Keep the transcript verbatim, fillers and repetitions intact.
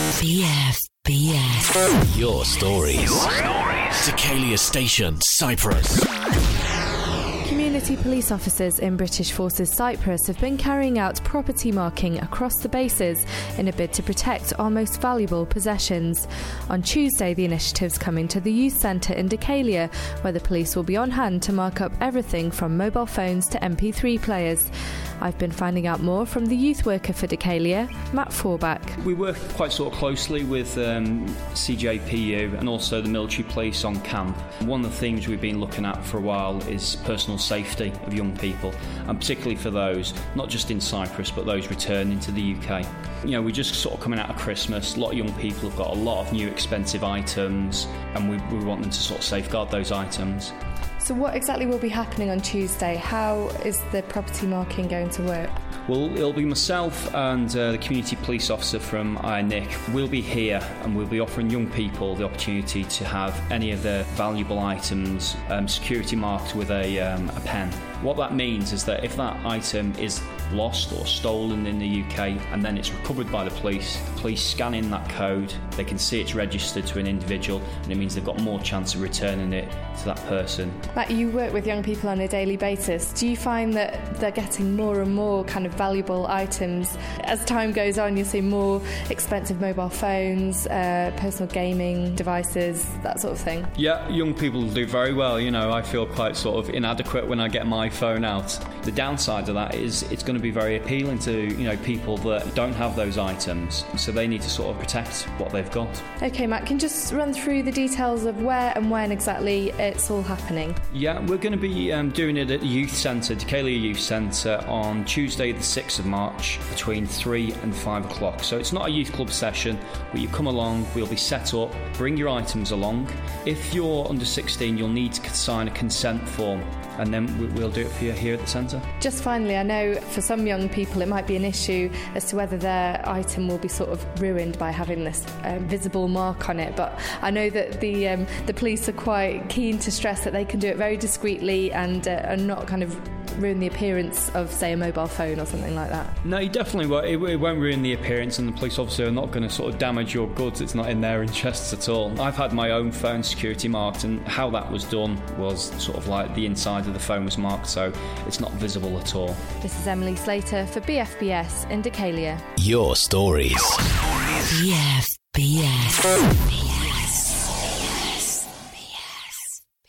B F B S. Your stories. Your stories. Deucalia Station, Cyprus. Community police officers in British Forces Cyprus have been carrying out property marking across the bases in a bid to protect our most valuable possessions. On Tuesday, the initiative's coming to the youth centre in Deucalia, where the police will be on hand to mark up everything from mobile phones to M P three players. I've been finding out more from the youth worker for Deucalia, Matt Forbach. We work quite sort of closely with um, C J P U and also the military police on camp. One of the themes we've been looking at for a while is personal safety of young people, and particularly for those, not just in Cyprus, but those returning to the U K. You know, we're just sort of coming out of Christmas. A lot of young people have got a lot of new expensive items, and we, we want them to sort of safeguard those items. So what exactly will be happening on Tuesday? How is the property marking going to work? Well, it'll be myself and uh, the community police officer from I N I C. We'll be here and we'll be offering young people the opportunity to have any of their valuable items um, security marked with a, um, a pen. What that means is that if that item is lost or stolen in the U K and then it's recovered by the police, the police scan in that code, they can see it's registered to an individual, and it means they've got more chance of returning it to that person. Matt, you work with young people on a daily basis. Do you find that they're getting more and more kind of valuable items? As time goes on, you see more expensive mobile phones, uh, personal gaming devices, that sort of thing? Yeah, young people do very well. You know, I feel quite sort of inadequate when I get my phone out. The downside of that is it's going to be very appealing to, you know, people that don't have those items, so they need to sort of protect what they've got. Okay, Matt, can you just run through the details of where and when exactly it's all happening? Yeah, we're going to be um, doing it at the Youth Centre, Deucalia Youth Centre, on Tuesday the sixth of March between three and five o'clock. So it's not a youth club session, but you come along, we'll be set up, bring your items along. If you're under sixteen, you'll need to sign a consent form, and then we'll do it for you here at the centre. Just finally, I know for some young people it might be an issue as to whether their item will be sort of ruined by having this um, visible mark on it, but I know that the um, the police are quite keen to stress that they can do it very discreetly and, uh, and not kind of ruin the appearance of, say, a mobile phone or something like that. No, you definitely won't. It, it won't ruin the appearance, and the police officer are not going to sort of damage your goods. It's not in their interests at all. I've had my own phone security marked, and how that was done was sort of like the inside of the phone was marked, so it's not visible at all. This is Emily Slater for B F B S in Deucalia. Your stories. B F B S.